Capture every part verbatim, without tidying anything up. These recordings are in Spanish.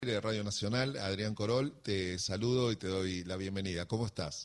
De Radio Nacional, Adrián Corol, te saludo y te doy la bienvenida. ¿Cómo estás?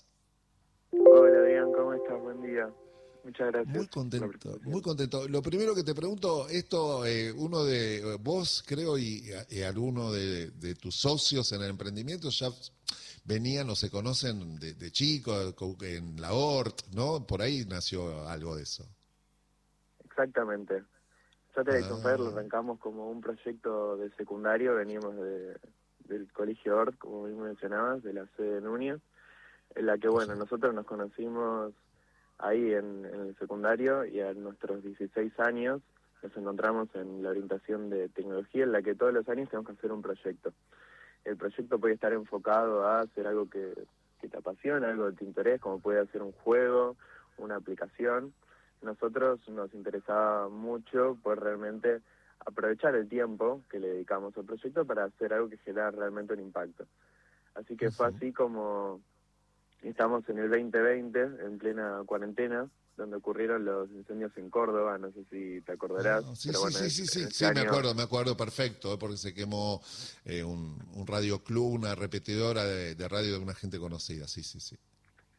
Hola Adrián, ¿cómo estás? Buen día. Muchas gracias Muy por la contento, muy presentación. contento. Lo primero que te pregunto, esto, eh, uno de vos, creo, y, y alguno de, de tus socios en el emprendimiento ya venían o se conocen de, de chicos en la O R T, ¿no? Por ahí nació algo de eso. Exactamente. Satellite on Fire lo Ah, arrancamos como un proyecto de secundario, veníamos de, del Colegio O R T, como bien mencionabas, de la sede de Núñez, en la que, bueno, perfecto. nosotros nos conocimos ahí en, en el secundario y a nuestros dieciséis años nos encontramos en la orientación de tecnología, en la que todos los años tenemos que hacer un proyecto. El proyecto puede estar enfocado a hacer algo que, que te apasiona, algo que te interesa, como puede ser un juego, una aplicación. Nosotros nos interesaba mucho poder realmente aprovechar el tiempo que le dedicamos al proyecto para hacer algo que genera realmente un impacto. Así que fue Ujú. así como estamos en el veinte veinte, en plena cuarentena, donde ocurrieron los incendios en Córdoba, no sé si te acordarás, Ah, sí, pero sí, bueno, sí, es- sí, en sí, ese sí, me año. acuerdo, me acuerdo perfecto, eh, porque se quemó eh, un, un radio club, una repetidora de, de radio de una gente conocida, sí, sí, sí.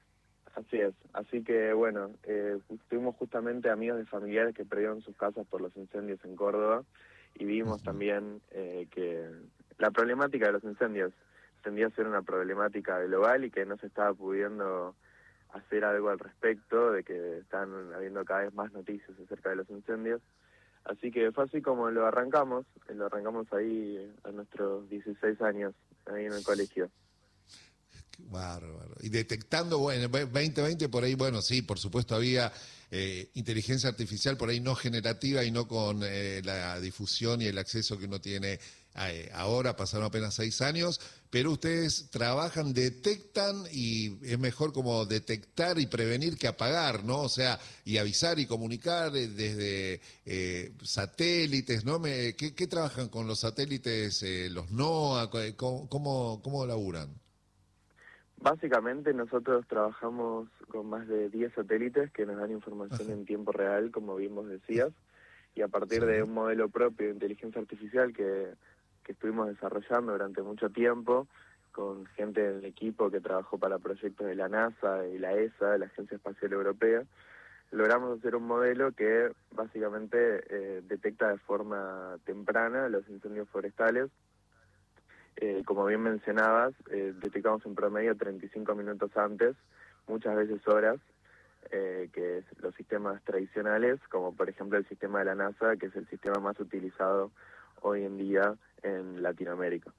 Así es, así que bueno, eh, tuvimos justamente amigos de familiares que perdieron sus casas por los incendios en Córdoba y vimos Ujú. también eh, que la problemática de los incendios tendía a ser una problemática global y que no se estaba pudiendo hacer algo al respecto, de que están habiendo cada vez más noticias acerca de los incendios. Así que fue así como lo arrancamos, eh, lo arrancamos ahí a nuestros dieciséis años, ahí en el colegio. Qué bárbaro. Y detectando, bueno, veinte veinte por ahí, bueno, sí, por supuesto había eh, inteligencia artificial por ahí no generativa y no con eh, la difusión y el acceso que uno tiene eh, ahora, pasaron apenas seis años, pero ustedes trabajan, detectan y es mejor como detectar y prevenir que apagar, ¿no? O sea, y avisar y comunicar eh, desde eh, satélites, ¿no? Me, ¿qué, ¿Qué trabajan con los satélites, eh, los NOAA? ¿Cómo, cómo, cómo laburan? Básicamente nosotros trabajamos con más de diez satélites que nos dan información Ajá. en tiempo real, como bien vos decías, y a partir de Sí. un modelo propio de inteligencia artificial que, que estuvimos desarrollando durante mucho tiempo, con gente del equipo que trabajó para proyectos de la NASA y la E S A, la Agencia Espacial Europea, logramos hacer un modelo que básicamente eh, detecta de forma temprana los incendios forestales. Eh, como bien mencionabas, eh, detectamos en promedio treinta y cinco minutos antes, muchas veces horas, eh, que es los sistemas tradicionales, como por ejemplo el sistema de la NASA, que es el sistema más utilizado hoy en día en Latinoamérica.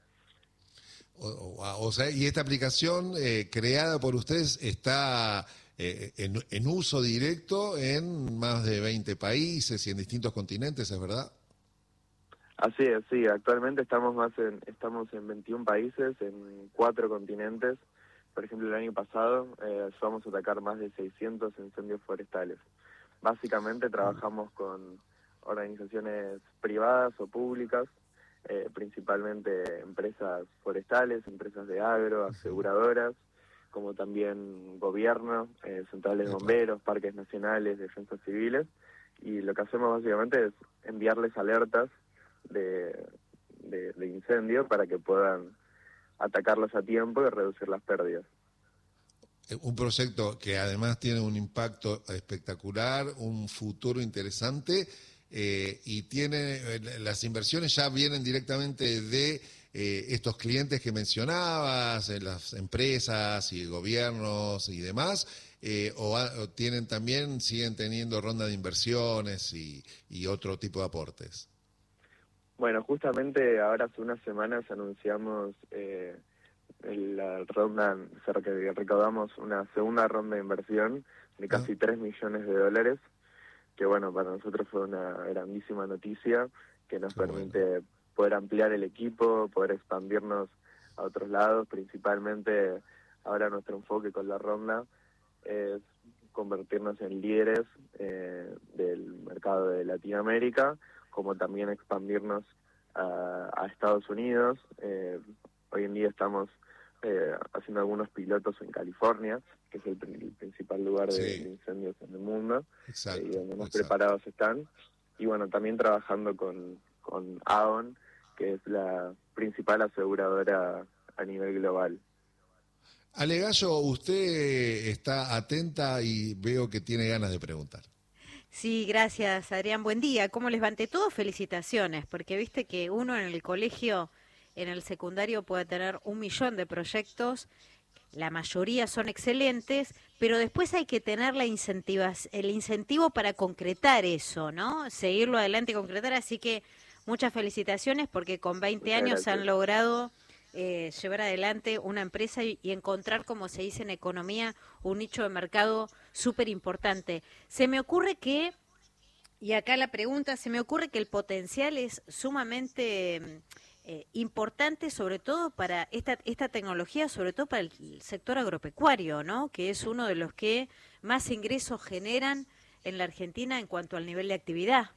O, o- o sea, y esta aplicación eh, creada por ustedes está eh, en, en uso directo en más de veinte países y en distintos continentes, ¿es verdad? Así es, sí, actualmente estamos más en, estamos en veintiún países, en cuatro continentes. Por ejemplo, el año pasado eh, ayudamos a atacar más de seiscientos incendios forestales. Básicamente trabajamos con organizaciones privadas o públicas, eh, principalmente empresas forestales, empresas de agro, aseguradoras, como también gobierno, eh, centrales de Epa. bomberos, parques nacionales, defensas civiles. Y lo que hacemos básicamente es enviarles alertas de, de, de incendio para que puedan atacarlos a tiempo y reducir las pérdidas. Eh, Un proyecto que además tiene un impacto espectacular, un futuro interesante eh, y tiene eh, las inversiones ya vienen directamente de eh, estos clientes que mencionabas, eh, las empresas y gobiernos y demás, eh, o, a- o tienen también, siguen teniendo ronda de inversiones y, y otro tipo de aportes. Bueno, justamente ahora hace unas semanas anunciamos eh, la ronda, se rec- recaudamos una segunda ronda de inversión de Ah, casi tres millones de dólares, que bueno, para nosotros fue una grandísima noticia que nos qué bueno. permite poder ampliar el equipo, poder expandirnos a otros lados, principalmente ahora nuestro enfoque con la ronda es convertirnos en líderes eh, del mercado de Latinoamérica, como también expandirnos a, a Estados Unidos. Eh, hoy en día estamos eh, haciendo algunos pilotos en California, que es el, prin- el principal lugar de, Sí, de incendios en el mundo, eh, y exacto, donde más exacto. preparados están. Y bueno, también trabajando con, con Aon, que es la principal aseguradora a nivel global. Ale Gallo, usted está atenta y veo que tiene ganas de preguntar. Sí, gracias, Adrián. Buen día. ¿Cómo les va? Ante todo, felicitaciones, porque viste que uno en el colegio, en el secundario, puede tener un millón de proyectos, la mayoría son excelentes, pero después hay que tener la incentivas, el incentivo para concretar eso, ¿no? Seguirlo adelante y concretar, así que muchas felicitaciones porque con veinte Muchas años gracias. han logrado eh, llevar adelante una empresa y, y encontrar, como se dice en economía, un nicho de mercado súper importante. Se me ocurre que, y acá la pregunta, se me ocurre que el potencial es sumamente eh, importante, sobre todo para esta, esta tecnología, sobre todo para el sector agropecuario, ¿no? Que es uno de los que más ingresos generan en la Argentina en cuanto al nivel de actividad.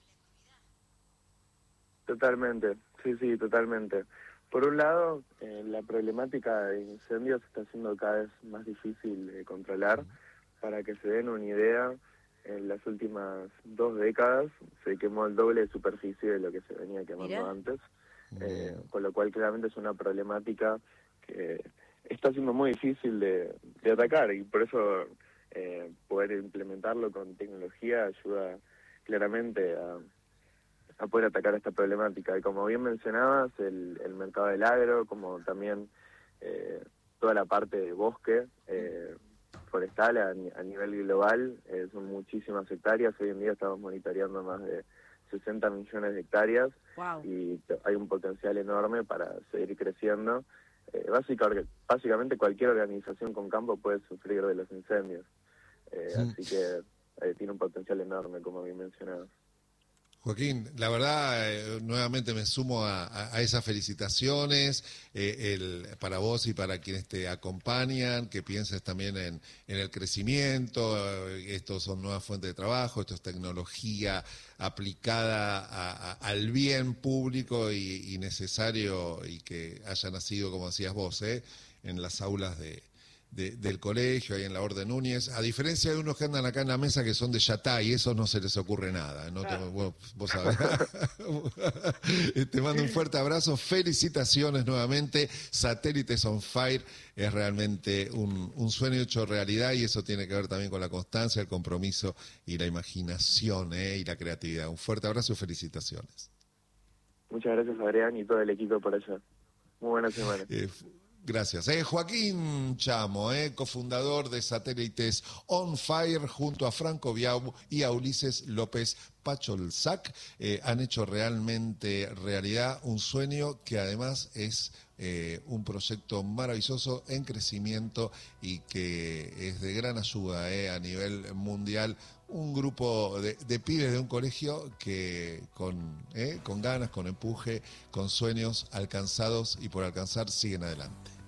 Totalmente, sí, sí, totalmente. Por un lado, eh, la problemática de incendios está siendo cada vez más difícil de controlar. Para que se den una idea, en las últimas dos décadas se quemó el doble de superficie de lo que se venía quemando Mirá. antes, eh, con lo cual claramente es una problemática que está siendo muy difícil de, de atacar, y por eso eh, poder implementarlo con tecnología ayuda claramente a a poder atacar esta problemática. Y como bien mencionabas, el, el mercado del agro, como también eh, toda la parte de bosque eh, forestal a, a nivel global, eh, son muchísimas hectáreas. Hoy en día estamos monitoreando más de sesenta millones de hectáreas. Wow. Y hay un potencial enorme para seguir creciendo. Eh, básicamente, básicamente cualquier organización con campo puede sufrir de los incendios. Eh, Sí. Así que eh, tiene un potencial enorme, como bien mencionabas. Joaquín, la verdad, eh, nuevamente me sumo a, a, a esas felicitaciones eh, el, para vos y para quienes te acompañan, que pienses también en, en el crecimiento. Eh, estos son nuevas fuentes de trabajo, esto es tecnología aplicada a, a, al bien público y, y necesario, y que haya nacido, como decías vos, eh, en las aulas de... De, del colegio, ahí en la Orden Núñez, a diferencia de unos que andan acá en la mesa que son de Yatá, y eso no se les ocurre nada, ¿no? Claro. Vos, vos sabés. Te mando un fuerte abrazo, felicitaciones nuevamente, Satélites on Fire es realmente un, un sueño hecho realidad, y eso tiene que ver también con la constancia, el compromiso y la imaginación, ¿eh? Y la creatividad. Un fuerte abrazo y felicitaciones. Muchas gracias, Adrián, y todo el equipo por allá. Muy buena semana. Eh, Gracias. Eh, Joaquín Chamo, eh, cofundador de Satélites on Fire, junto a Franco Biau y a Ulises López Pacholzac, eh, han hecho realmente realidad un sueño que además es eh, un proyecto maravilloso en crecimiento y que es de gran ayuda eh, a nivel mundial. Un grupo de, de pibes de un colegio que con, eh, con ganas, con empuje, con sueños alcanzados y por alcanzar siguen adelante.